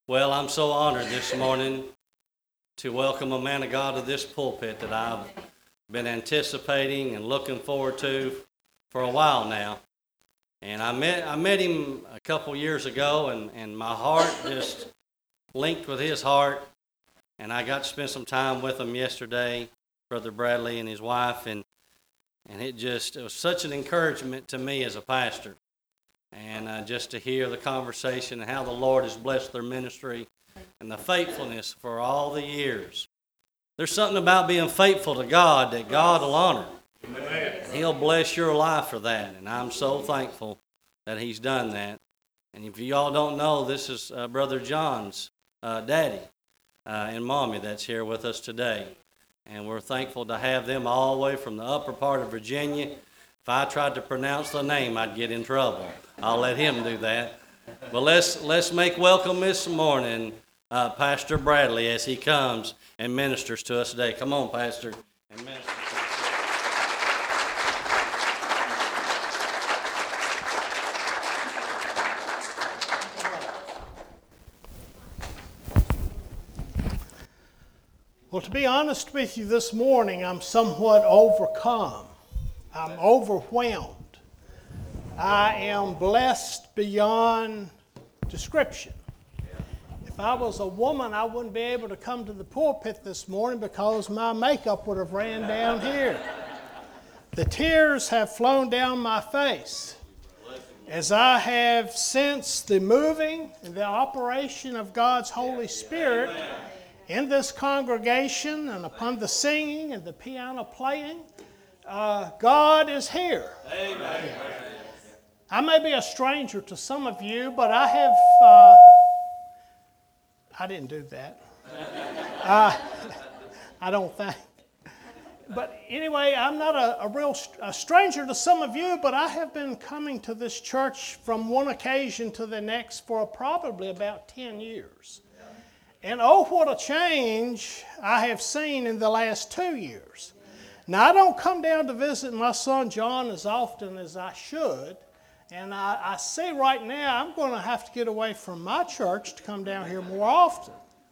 Well, I'm so honored this morning to welcome a man of God to this pulpit that I've been anticipating and looking forward to for a while now. And I met him a couple years ago, and my heart just linked with his heart. And I got to spend some time with him yesterday, Brother Bradley and his wife, and it was such an encouragement to me as a pastor. And just to hear the conversation and how the Lord has blessed their ministry and the faithfulness for all the years. There's something about being faithful to God that God will honor. Amen. And He'll bless your life for that. And I'm so thankful that He's done that. And if you all don't know, this is Brother John's daddy and mommy that's here with us today. And we're thankful to have them all the way from the upper part of Virginia. If I tried to pronounce the name, I'd get in trouble. I'll let him do that. But let's make welcome this morning Pastor Bradley as he comes and ministers to us today. Come on, Pastor, and minister. Well, to be honest with you this morning, I'm somewhat overcome. I'm overwhelmed. I am blessed beyond description. If I was a woman, I wouldn't be able to come to the pulpit this morning because my makeup would have ran down here. The tears have flown down my face as I have sensed the moving and the operation of God's Holy Spirit in this congregation and upon the singing and the piano playing. God is here. Amen. I may be a stranger to some of you, but I have, I didn't do that. I don't think. But anyway, I'm not a stranger to some of you, but I have been coming to this church from one occasion to the next for probably about 10 years. And oh, what a change I have seen in the last 2 years. Now, I don't come down to visit my son John as often as I should, and I see right now I'm going to have to get away from my church to come down here more often.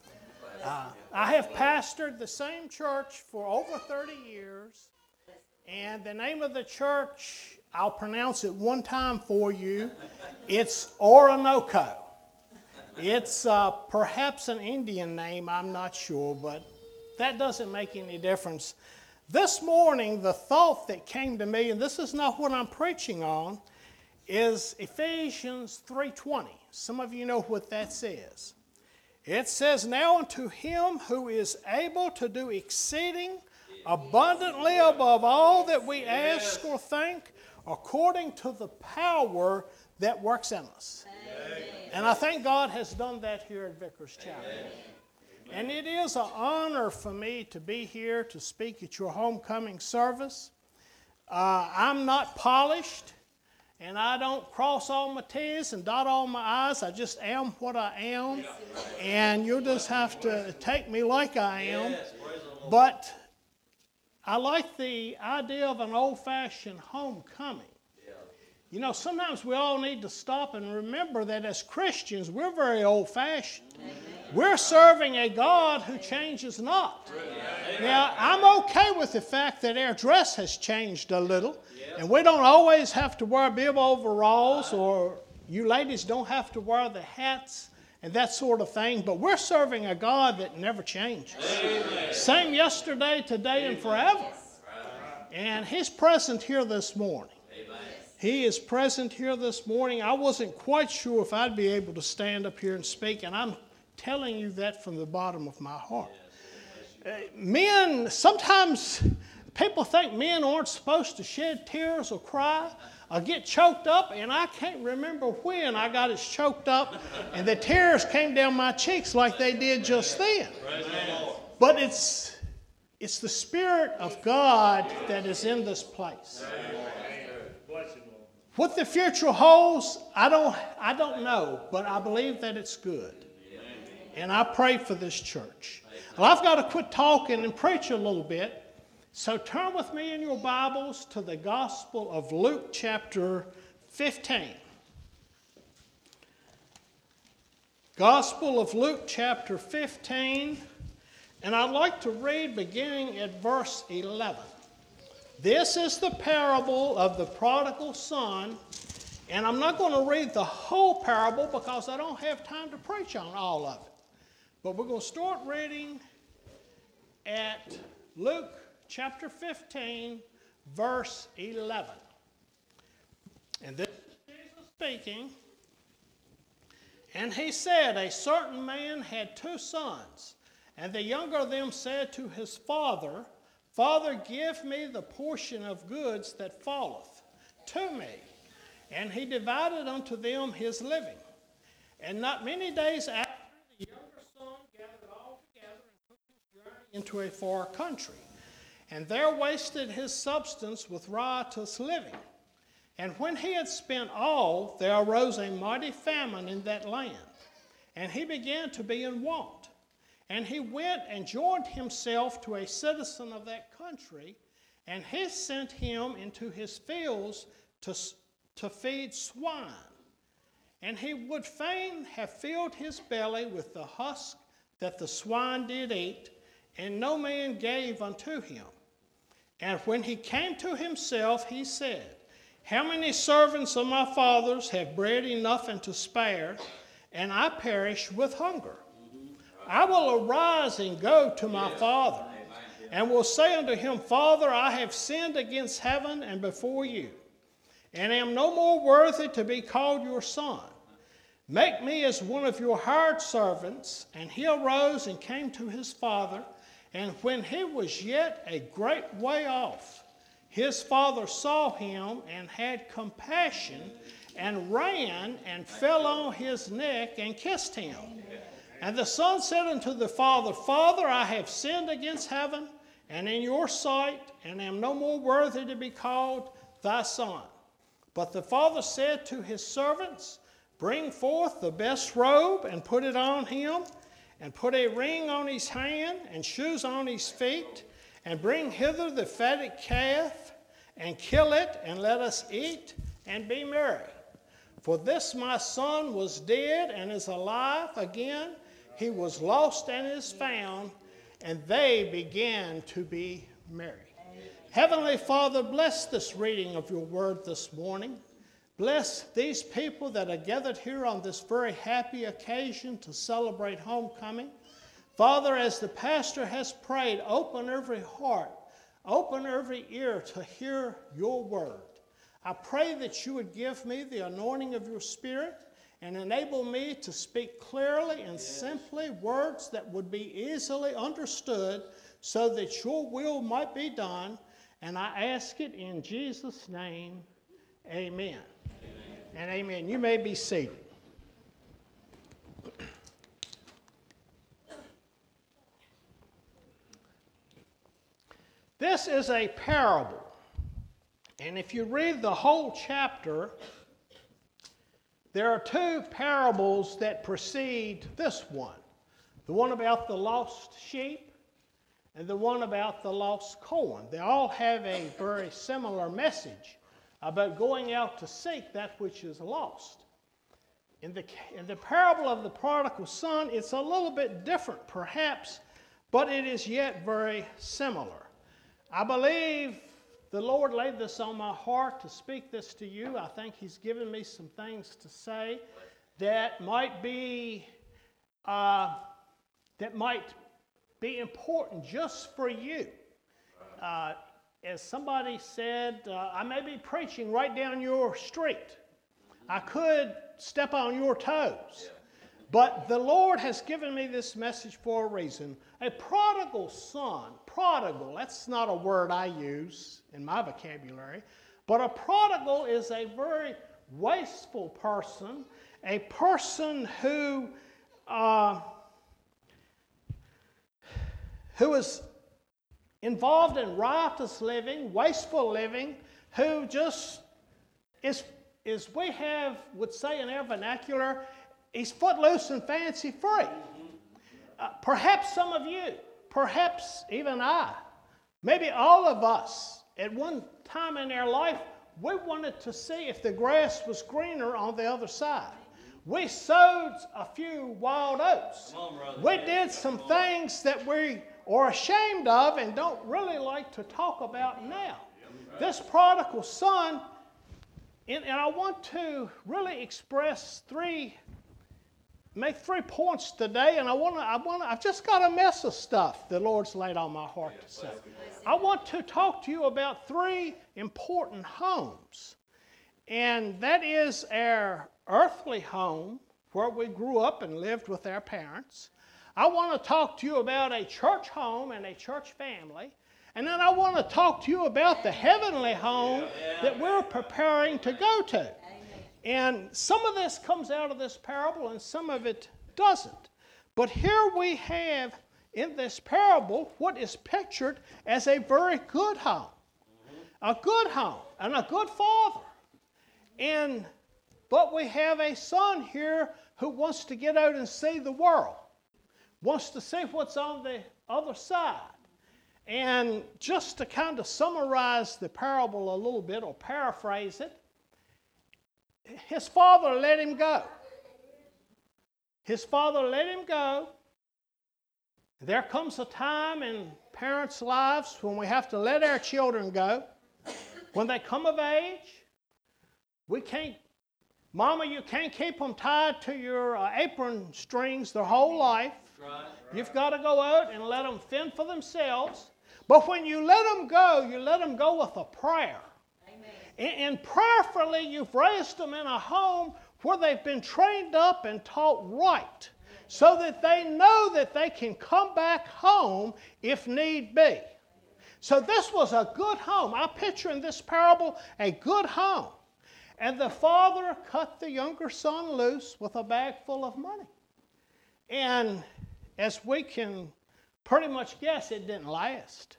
I have pastored the same church for over 30 years, and the name of the church, I'll pronounce it one time for you. It's Orinoco. It's perhaps an Indian name, I'm not sure, but that doesn't make any difference. This morning, the thought that came to me, and this is not what I'm preaching on, is Ephesians 3:20. Some of you know what that says. It says, "Now unto him who is able to do exceeding abundantly above all that we ask or think, according to the power that works in us." Amen. And I think God has done that here at Vickers Chapel. Amen. And it is an honor for me to be here to speak at your homecoming service. I'm not polished, and I don't cross all my T's and dot all my I's. I just am what I am, and you'll just have to take me like I am. But I like the idea of an old-fashioned homecoming. You know, sometimes we all need to stop and remember that as Christians, we're very old-fashioned. We're serving a God who changes not. Now, I'm okay with the fact that our dress has changed a little, and we don't always have to wear bib overalls, or you ladies don't have to wear the hats and that sort of thing, but we're serving a God that never changes. Amen. Same yesterday, today, and forever. And He's present here this morning. He is present here this morning. I wasn't quite sure if I'd be able to stand up here and speak, and I'm telling you that from the bottom of my heart. Men, sometimes people think men aren't supposed to shed tears or cry or get choked up, and I can't remember when I got as choked up and the tears came down my cheeks like they did just then. But it's the Spirit of God that is in this place. What the future holds, I don't know, but I believe that it's good. And I pray for this church. Well, I've got to quit talking and preach a little bit. So turn with me in your Bibles to the Gospel of Luke chapter 15. Gospel of Luke chapter 15, and I'd like to read beginning at verse 11. This is the parable of the prodigal son, and I'm not going to read the whole parable because I don't have time to preach on all of it. But we're going to start reading at Luke chapter 15, verse 11. And this is Jesus speaking. And he said, a certain man had 2 sons, and the younger of them said to his father, Father, give me the portion of goods that falleth to me. And he divided unto them his living. And not many days after, the younger son gathered all together and took his journey into a far country, and there wasted his substance with riotous living. And when he had spent all, there arose a mighty famine in that land, and he began to be in want. And he went and joined himself to a citizen of that country, and he sent him into his fields to feed swine. And he would fain have filled his belly with the husk that the swine did eat, and no man gave unto him. And when he came to himself, he said, How many servants of my father's have bread enough and to spare, and I perish with hunger? I will arise and go to my father, and will say unto him, Father, I have sinned against heaven and before you, and am no more worthy to be called your son. Make me as one of your hired servants. And he arose and came to his father, and when he was yet a great way off, his father saw him and had compassion, and ran and fell on his neck and kissed him. And the son said unto the father, Father, I have sinned against heaven and in your sight, and am no more worthy to be called thy son. But the father said to his servants, Bring forth the best robe and put it on him, and put a ring on his hand and shoes on his feet, and bring hither the fatted calf, and kill it, and let us eat and be merry. For this my son was dead and is alive again. He was lost and is found, and they began to be merry. Heavenly Father, bless this reading of your word this morning. Bless these people that are gathered here on this very happy occasion to celebrate homecoming. Father, as the pastor has prayed, open every heart, open every ear to hear your word. I pray that you would give me the anointing of your Spirit and enable me to speak clearly and simply words that would be easily understood so that your will might be done. And I ask it in Jesus' name, amen. And amen. You may be seated. This is a parable. And if you read the whole chapter, there are 2 parables that precede this one. The one about the lost sheep and the one about the lost coin. They all have a very similar message about going out to seek that which is lost. In the parable of the prodigal son, it's a little bit different perhaps, but it is yet very similar. I believe the Lord laid this on my heart to speak this to you. I think He's given me some things to say that might be important just for you. As somebody said, I may be preaching right down your street. I could step on your toes. But the Lord has given me this message for a reason. A prodigal son, prodigal, that's not a word I use in my vocabulary, but a prodigal is a very wasteful person, a person who is involved in riotous living, wasteful living, who just is we would say in our vernacular, he's footloose and fancy free. Perhaps some of you, perhaps even I, maybe all of us, at one time in our life, we wanted to see if the grass was greener on the other side. We sowed a few wild oats. Come on, brother. We did some things that we are ashamed of and don't really like to talk about now. This prodigal son, and I want to really express make 3 points today, and I've just got a mess of stuff the Lord's laid on my heart to say. I want to talk to you about 3 important homes, and that is our earthly home, where we grew up and lived with our parents. I want to talk to you about a church home and a church family, and then I want to talk to you about the heavenly home that we're preparing to go to. And some of this comes out of this parable and some of it doesn't. But here we have in this parable what is pictured as a very good home. A good home and a good father. But we have a son here who wants to get out and see the world. Wants to see what's on the other side. And just to kind of summarize the parable a little bit or paraphrase it, his father let him go. His father let him go. There comes a time in parents' lives when we have to let our children go. When they come of age, Mama, you can't keep them tied to your apron strings their whole life. Right. You've got to go out and let them fend for themselves. But when you let them go with a prayer. And prayerfully, you've raised them in a home where they've been trained up and taught right, so that they know that they can come back home if need be. So this was a good home. I picture in this parable a good home. And the father cut the younger son loose with a bag full of money. And as we can pretty much guess, it didn't last.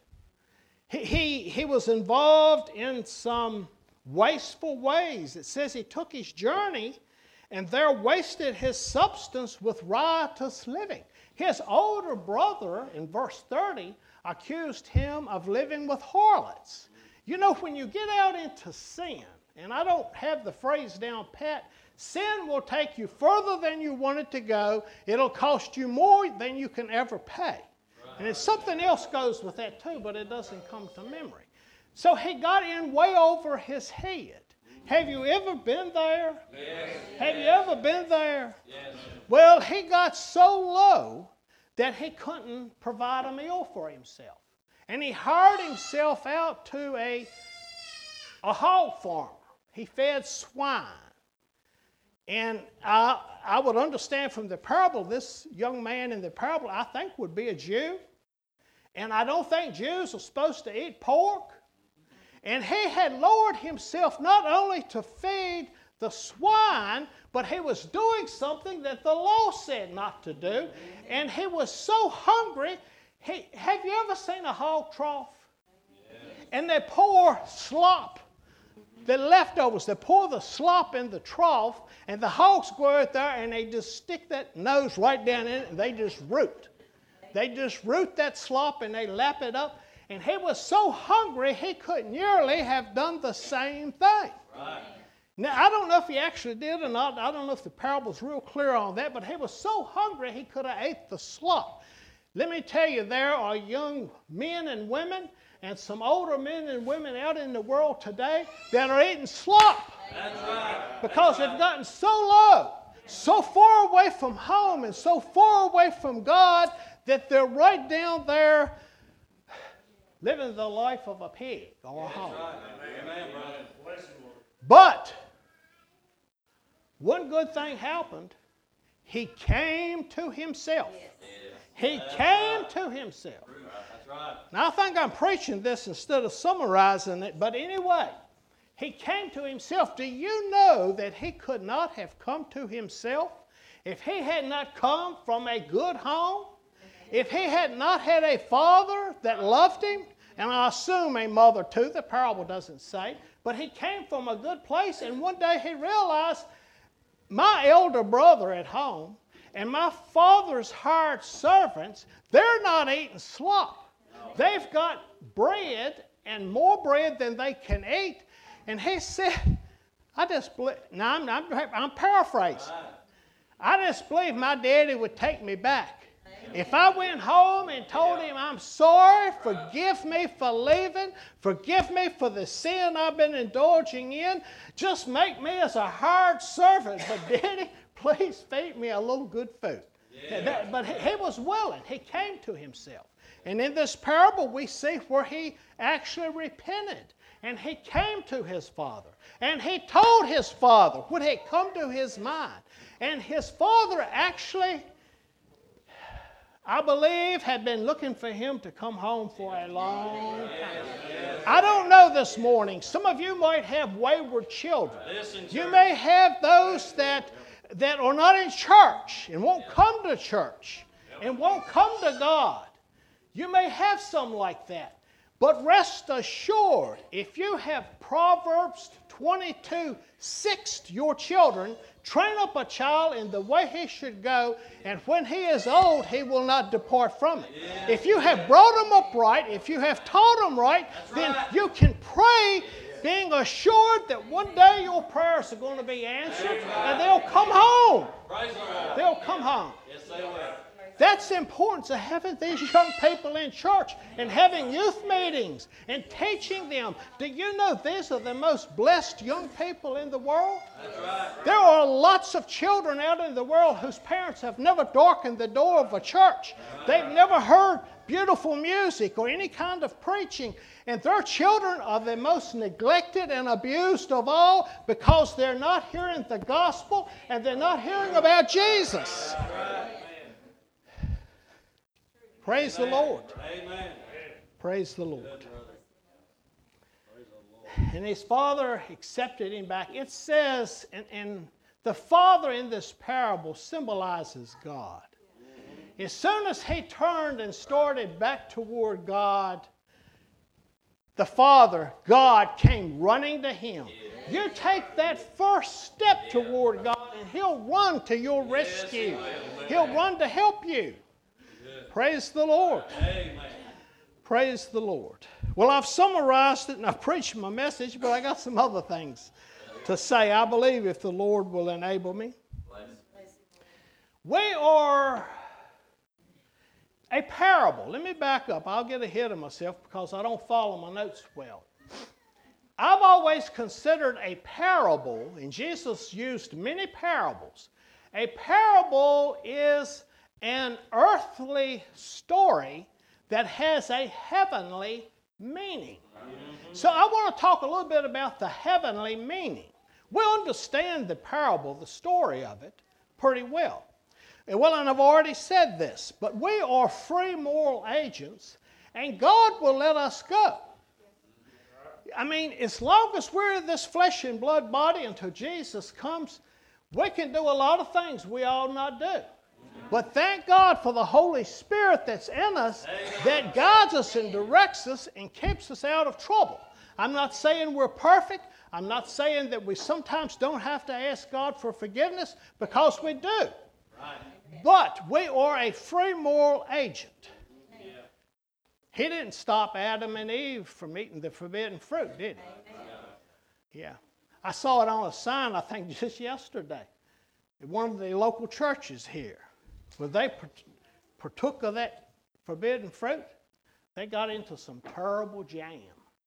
He was involved in some wasteful ways. It says he took his journey and there wasted his substance with riotous living. His older brother, in verse 30, accused him of living with harlots. You know, when you get out into sin, and I don't have the phrase down pat, sin will take you further than you want it to go. It'll cost you more than you can ever pay. And it's something else goes with that too, but it doesn't come to memory. So he got in way over his head. Have you ever been there? Yes. Have you ever been there? Yes. Well, he got so low that he couldn't provide a meal for himself. And he hired himself out to a hog farmer. He fed swine. And I would understand from the parable, this young man in the parable, I think, would be a Jew. And I don't think Jews are supposed to eat pork. And he had lowered himself not only to feed the swine, but he was doing something that the law said not to do. And he was so hungry. Have you ever seen a hog trough? Yes. And they pour slop, the leftovers, they pour the slop in the trough, and the hogs go out there and they just stick that nose right down in it and they just root. They just root that slop and they lap it up. And he was so hungry he could nearly have done the same thing. Right. Now, I don't know if he actually did or not. I don't know if the parable's real clear on that, but he was so hungry he could have ate the slop. Let me tell you, there are young men and women and some older men and women out in the world today that are eating slop. That's right. Because they've gotten so low, so far away from home and so far away from God that they're right down there living the life of a pig or a hog. Amen, brother. But one good thing happened. He came to himself. He came to himself. That's right. Now, I think I'm preaching this instead of summarizing it, but anyway, he came to himself. Do you know that he could not have come to himself if he had not come from a good home? If he had not had a father that loved him, and I assume a mother too, the parable doesn't say, but he came from a good place, and one day he realized, my elder brother at home and my father's hired servants, they're not eating slop. They've got bread and more bread than they can eat. And he said, I'm paraphrasing. I just believe my daddy would take me back. If I went home and told him, I'm sorry, forgive me for leaving, forgive me for the sin I've been indulging in, just make me as a hired servant. But Daddy, please feed me a little good food. Yeah. But he was willing. He came to himself. And in this parable, we see where he actually repented. And he came to his father. And he told his father what had come to his mind. And his father actually, I believe, had been looking for him to come home for a long time. I don't know this morning. Some of you might have wayward children. You may have those that are not in church and won't come to church and won't come to God. You may have some like that. But rest assured, if you have Proverbs 22:6 to your children, train up a child in the way he should go, and when he is old, he will not depart from it. Yeah. If you have brought him up right, if you have taught him right, then you can pray being assured that one day your prayers are going to be answered, and they'll come home. They'll come home. Yes, they will. That's the importance of having these young people in church and having youth meetings and teaching them. Do you know these are the most blessed young people in the world? That's right. There are lots of children out in the world whose parents have never darkened the door of a church. They've never heard beautiful music or any kind of preaching. And their children are the most neglected and abused of all because they're not hearing the gospel and they're not hearing about Jesus. That's right. Praise the Lord. Amen. Praise the Lord. And his father accepted him back. It says, and the father in this parable symbolizes God. As soon as he turned and started back toward God, the father, God, came running to him. You take that first step toward God and he'll run to your rescue. He'll run to help you. Praise the Lord. Amen. Praise the Lord. Well, I've summarized it and I've preached my message, but I got some other things to say, I believe, if the Lord will enable me. We are a parable. Let me back up. I'll get ahead of myself because I don't follow my notes well. I've always considered a parable, and Jesus used many parables. A parable is an earthly story that has a heavenly meaning. So I want to talk a little bit about the heavenly meaning. We understand the parable, the story of it, pretty well. And I've already said this, but we are free moral agents, and God will let us go. I mean, as long as we're in this flesh and blood body until Jesus comes, we can do a lot of things we ought not do. But thank God for the Holy Spirit that's in us that guides us and directs us and keeps us out of trouble. I'm not saying we're perfect. I'm not saying that we sometimes don't have to ask God for forgiveness, because we do. Right. But we are a free moral agent. Yeah. He didn't stop Adam and Eve from eating the forbidden fruit, did he? Yeah. I saw it on a sign, I think, just yesterday at one of the local churches here. When they partook of that forbidden fruit, they got into some terrible jam.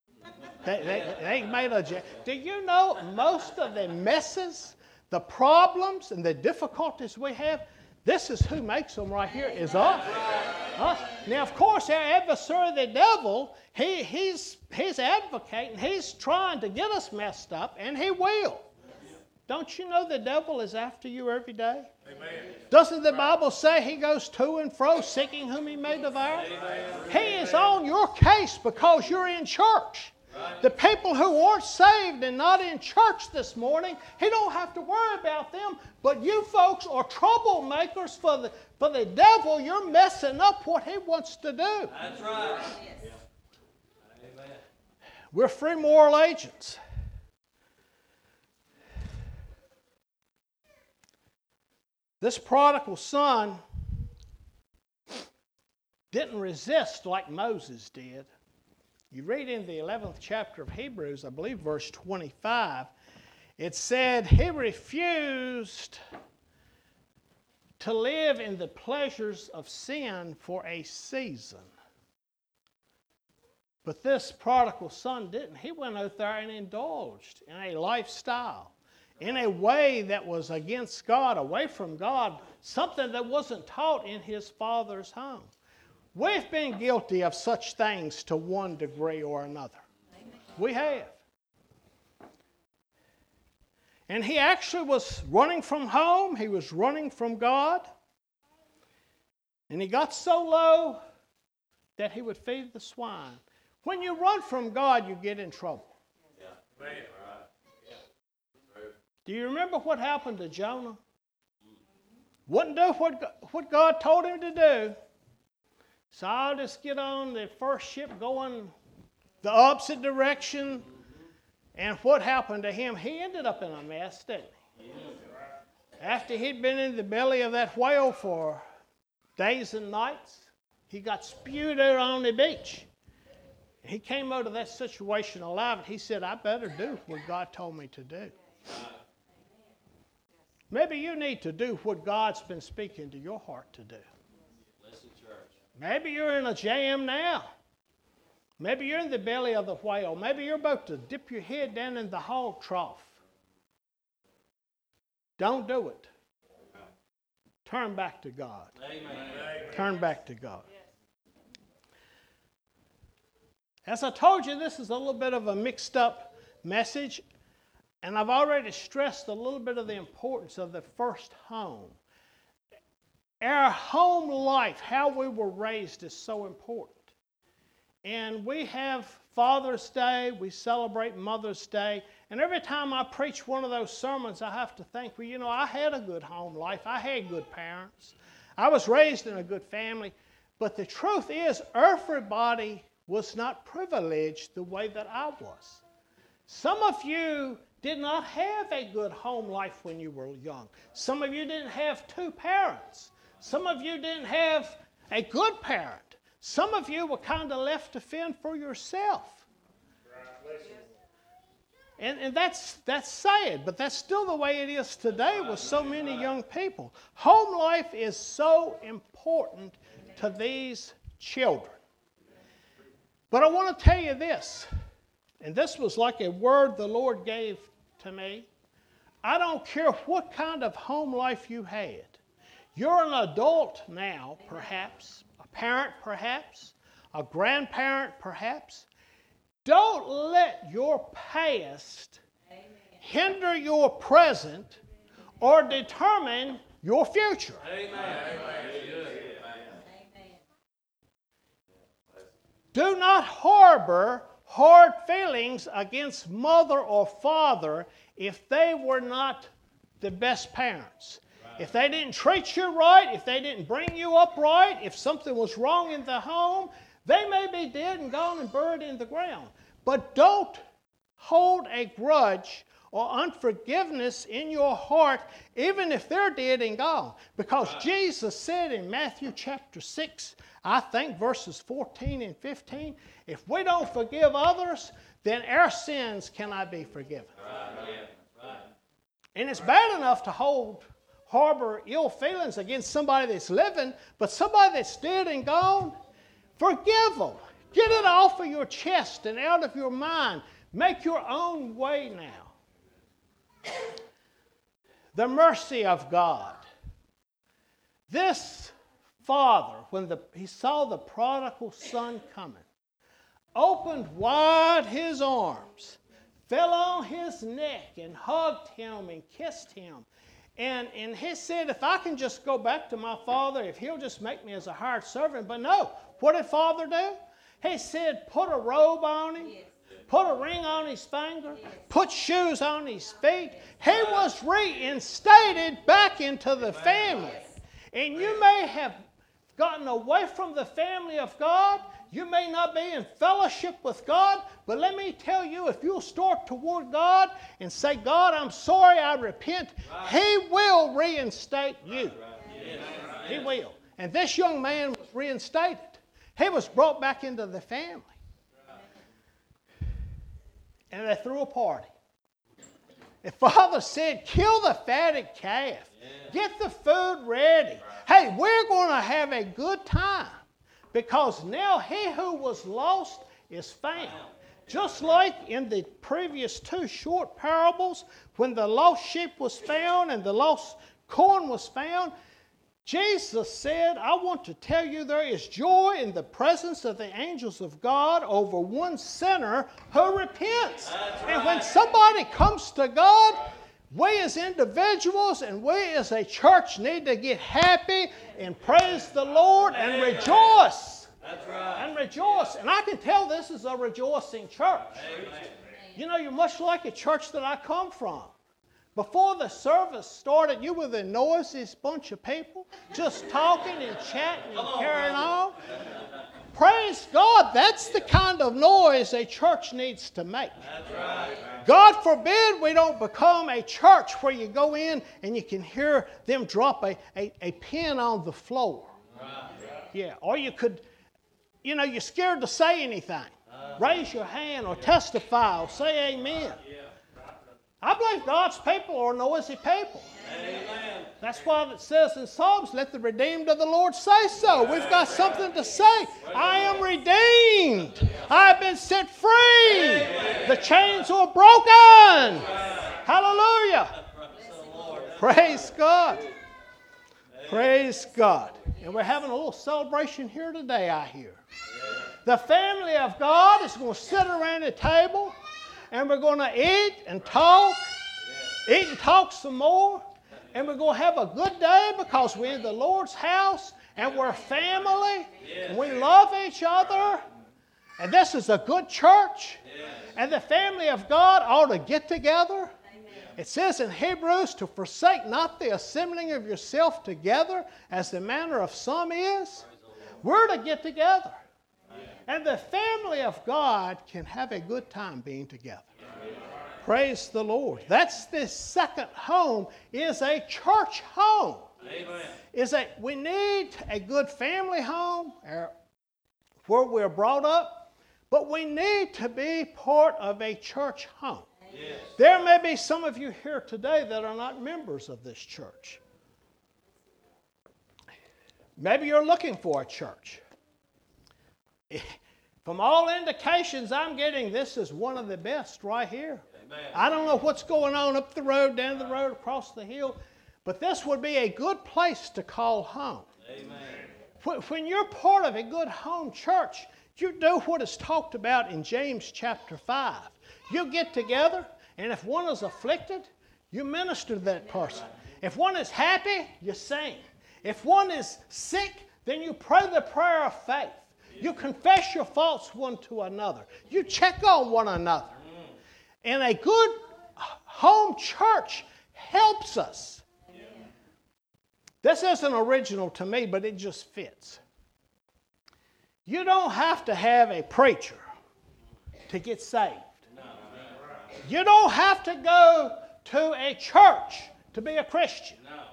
They made a jam. Do you know most of the messes, the problems, and the difficulties we have, this is who makes them right here, is us. Now, of course, our adversary, the devil, he's advocating, he's trying to get us messed up, and he will. Don't you know the devil is after you every day? Amen. Doesn't the Bible say he goes to and fro seeking whom he may devour? Amen. He is on your case because you're in church. Right. The people who aren't saved and not in church this morning, he don't have to worry about them. But you folks are troublemakers for the devil. You're messing up what he wants to do. That's right. Yes. Amen. We're free moral agents. This prodigal son didn't resist like Moses did. You read in the 11th chapter of Hebrews, I believe verse 25, it said he refused to live in the pleasures of sin for a season. But this prodigal son didn't. He went out there and indulged in a lifestyle, in a way that was against God, away from God, something that wasn't taught in his father's home. We've been guilty of such things to one degree or another. We have. And he actually was running from home. He was running from God. And he got so low that he would feed the swine. When you run from God, you get in trouble. Yeah. Do you remember what happened to Jonah? Wouldn't do what God told him to do. So I'll just get on the first ship going the opposite direction. And what happened to him? He ended up in a mess, didn't he? After he'd been in the belly of that whale for days and nights, he got spewed out on the beach. He came out of that situation alive, and he said, I better do what God told me to do. Maybe you need to do what God's been speaking to your heart to do. Maybe you're in a jam now. Maybe you're in the belly of the whale. Maybe you're about to dip your head down in the hog trough. Don't do it. Turn back to God. Amen. Turn back to God. As I told you, this is a little bit of a mixed up message, and I've already stressed a little bit of the importance of the first home. Our home life, how we were raised, is so important. And we have Father's Day, we celebrate Mother's Day, and every time I preach one of those sermons, I have to think, well, you know, I had a good home life. I had good parents. I was raised in a good family. But the truth is, everybody was not privileged the way that I was. Some of you did not have a good home life when you were young. Some of you didn't have two parents. Some of you didn't have a good parent. Some of you were kind of left to fend for yourself. And that's sad, but that's still the way it is today with so many young people. Home life is so important to these children. But I want to tell you this, and this was like a word the Lord gave to me. I don't care what kind of home life you had. You're an adult now, perhaps, a parent, perhaps, a grandparent, perhaps. Don't let your past hinder your present or determine your future. Amen. Do not harbor hard feelings against mother or father if they were not the best parents. If they didn't treat you right, if they didn't bring you up right, if something was wrong in the home, they may be dead and gone and buried in the ground. But don't hold a grudge or unforgiveness in your heart, even if they're dead and gone. Because Jesus said in Matthew chapter 6, I think verses 14 and 15, if we don't forgive others, then our sins cannot be forgiven. Right. And it's bad enough to harbor ill feelings against somebody that's living, but somebody that's dead and gone, forgive them. Get it off of your chest and out of your mind. Make your own way now. The mercy of God. This father, when he saw the prodigal son coming, opened wide his arms, fell on his neck and hugged him and kissed him. And he said, if I can just go back to my father, if he'll just make me as a hired servant. But no, what did father do? He said, put a robe on him, put a ring on his finger, put shoes on his feet. He was reinstated back into the family. And you may have gotten away from the family of God. You may not be in fellowship with God, but let me tell you, if you'll start toward God and say, God, I'm sorry, I repent, He will reinstate you. He will. And this young man was reinstated. He was brought back into the family. And they threw a party. The father said, kill the fatted calf. Get the food ready. Hey, we're going to have a good time because now he who was lost is found. Just like in the previous two short parables, when the lost sheep was found and the lost coin was found, Jesus said, I want to tell you there is joy in the presence of the angels of God over one sinner who repents. And when somebody comes to God, we as individuals and we as a church need to get happy and praise the Lord and rejoice. That's right. And rejoice. And I can tell this is a rejoicing church. Amen. You know, you're much like a church that I come from. Before the service started, you were the noisiest bunch of people, just talking and chatting and carrying on. Praise God, that's the kind of noise a church needs to make. That's right. God forbid we don't become a church where you go in and you can hear them drop a pin on the floor. Yeah, or you could, you know, you're scared to say anything. Raise your hand or testify or say amen. I believe God's people are noisy people. Amen. That's why it says in Psalms, let the redeemed of the Lord say so. We've got something to say. I am redeemed. I have been set free. The chains are broken. Hallelujah. Praise God. Praise God. And we're having a little celebration here today, I hear. The family of God is going to sit around the table and we're going to eat and talk some more. And we're going to have a good day because we're in the Lord's house and we're family. And we love each other. And this is a good church. And the family of God ought to get together. It says in Hebrews to forsake not the assembling of yourself together as the manner of some is. We're to get together. And the family of God can have a good time being together. Praise the Lord. That's the second home, is a church home. Amen. We need a good family home where we're brought up, but we need to be part of a church home. Yes. There may be some of you here today that are not members of this church. Maybe you're looking for a church. From all indications I'm getting, this is one of the best right here. Amen. I don't know what's going on up the road, down the road, across the hill, but this would be a good place to call home. Amen. When you're part of a good home church, you do what is talked about in James chapter 5. You get together, and if one is afflicted, you minister to that person. If one is happy, you sing. If one is sick, then you pray the prayer of faith. You confess your faults one to another. You check on one another. And a good home church helps us. This isn't original to me, but it just fits. You don't have to have a preacher to get saved. You don't have to go to a church to be a Christian.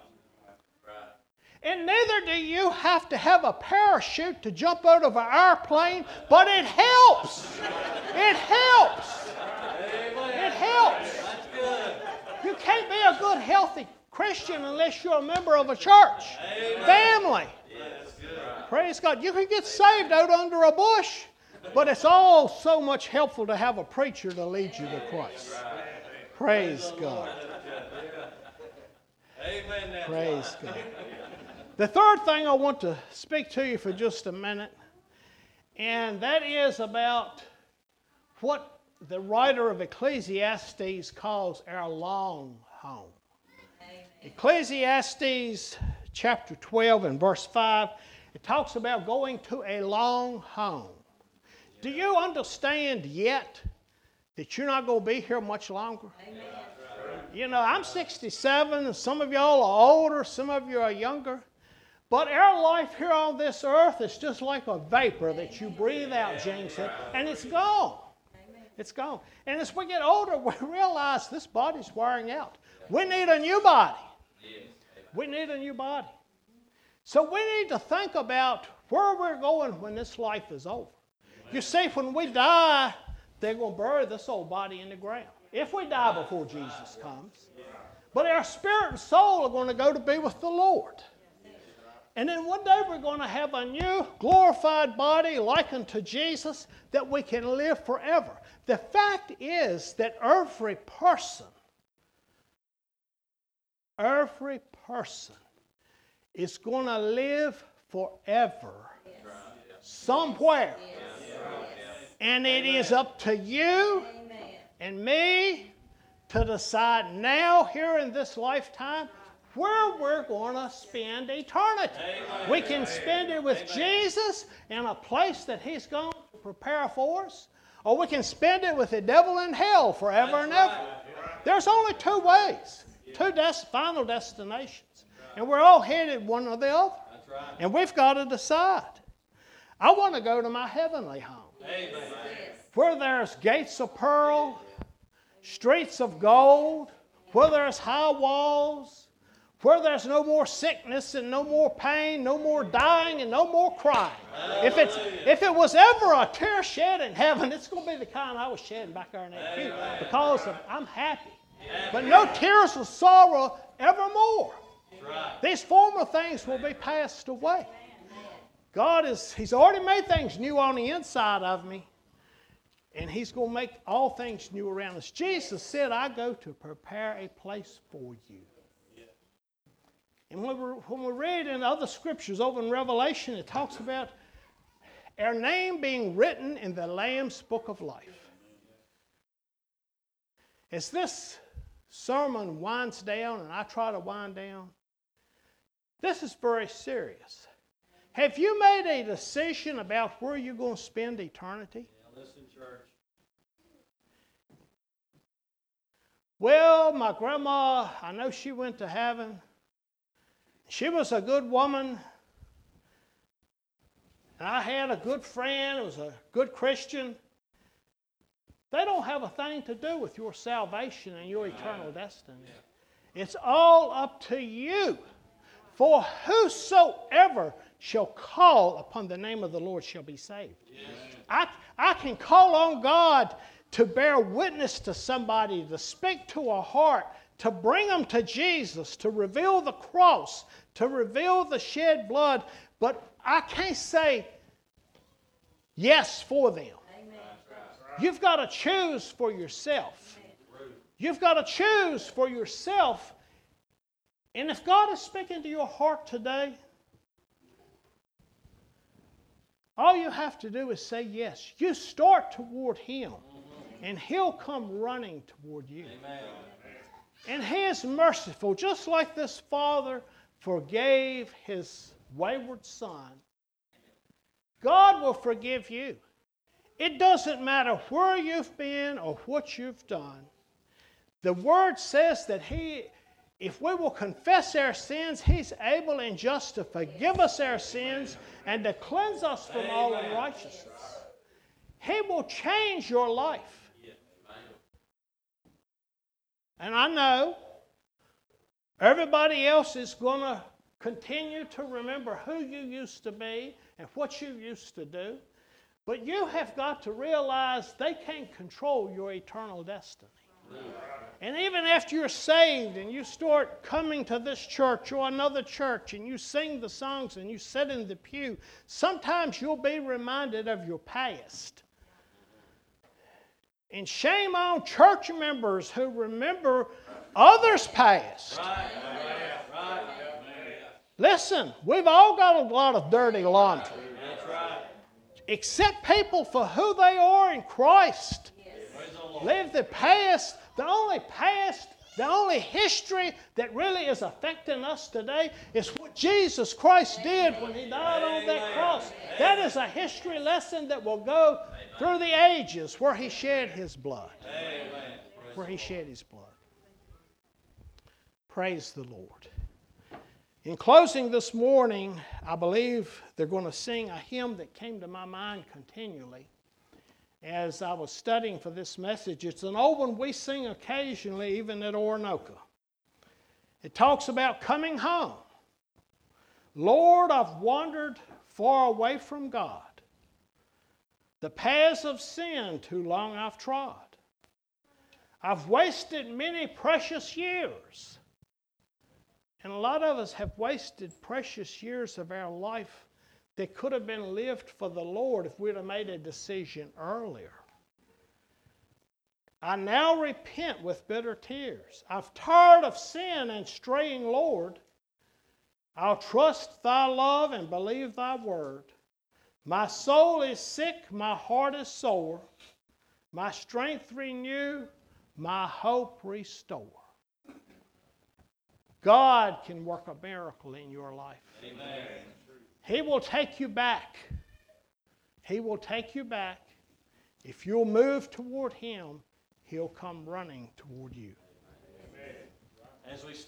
And neither do you have to have a parachute to jump out of an airplane, but it helps. It helps. It helps. You can't be a good, healthy Christian unless you're a member of a church. Family. Praise God. You can get saved out under a bush, but it's all so much helpful to have a preacher to lead you to Christ. Praise God. Praise God. The third thing I want to speak to you for just a minute, and that is about what the writer of Ecclesiastes calls our long home. Ecclesiastes chapter 12 and verse 5, it talks about going to a long home. Do you understand yet that you're not going to be here much longer? Amen. You know, I'm 67, and some of y'all are older, some of you are younger. But our life here on this earth is just like a vapor that you breathe out, James said, and it's gone. It's gone. And as we get older, we realize this body's wearing out. We need a new body. We need a new body. So we need to think about where we're going when this life is over. You see, when we die, they're going to bury this old body in the ground. If we die before Jesus comes. But our spirit and soul are going to go to be with the Lord. And then one day we're going to have a new glorified body like unto Jesus that we can live forever. The fact is that every person is going to live forever somewhere. And it is up to you and me to decide now, here in this lifetime, where we're going to spend eternity. Amen. We can spend it with Jesus in a place that He's going to prepare for us, or we can spend it with the devil in hell forever and ever. There's only two ways, two final destinations, and we're all headed one or the other. And we've got to decide. I want to go to my heavenly home, where there's gates of pearl, streets of gold, where there's high walls, where there's no more sickness and no more pain, no more dying and no more crying. If it was ever a tear shed in heaven, it's going to be the kind I was shedding back there in that pew, because I'm happy. But no tears of sorrow evermore. These former things will be passed away. He's already made things new on the inside of me, and He's going to make all things new around us. Jesus said, I go to prepare a place for you. And when we read in other scriptures over in Revelation, it talks about our name being written in the Lamb's book of life. As this sermon winds down, and I try to wind down, this is very serious. Have you made a decision about where you're going to spend eternity? Yeah, listen, church. Well, my grandma, I know she went to heaven. She was a good woman. And I had a good friend who was a good Christian. They don't have a thing to do with your salvation and your eternal destiny. It's all up to you. For whosoever shall call upon the name of the Lord shall be saved. I can call on God to bear witness to somebody, to speak to a heart, to bring them to Jesus, to reveal the cross, to reveal the shed blood, but I can't say yes for them. Amen. You've got to choose for yourself. You've got to choose for yourself. And if God is speaking to your heart today, all you have to do is say yes. You start toward Him, and He'll come running toward you. Amen. And He is merciful, just like this father forgave his wayward son. God will forgive you. It doesn't matter where you've been or what you've done. The Word says that if we will confess our sins, He's able and just to forgive us our sins and to cleanse us from all unrighteousness. He will change your life. And I know everybody else is going to continue to remember who you used to be and what you used to do. But you have got to realize they can't control your eternal destiny. And even after you're saved and you start coming to this church or another church and you sing the songs and you sit in the pew, sometimes you'll be reminded of your past. And shame on church members who remember others' past. Right. Listen, we've all got a lot of dirty laundry. That's right. Accept people for who they are in Christ. Yes. Live the past. The only history that really is affecting us today is what Jesus Christ did when He died on that cross. That is a history lesson that will go through the ages where He shed His blood. Where He shed His blood. Praise the Lord. In closing this morning, I believe they're going to sing a hymn that came to my mind continually as I was studying for this message. It's an old one we sing occasionally, even at Oronoka. It talks about coming home. Lord, I've wandered far away from God. The paths of sin too long I've trod. I've wasted many precious years And a lot of us have wasted precious years of our life that could have been lived for the Lord if we'd have made a decision earlier. I now repent with bitter tears. I've tired of sin and straying, Lord. I'll trust thy love and believe thy word. My soul is sick, my heart is sore. My strength renew, my hope restore. God can work a miracle in your life. Amen. He will take you back. He will take you back. If you'll move toward Him, He'll come running toward you. As we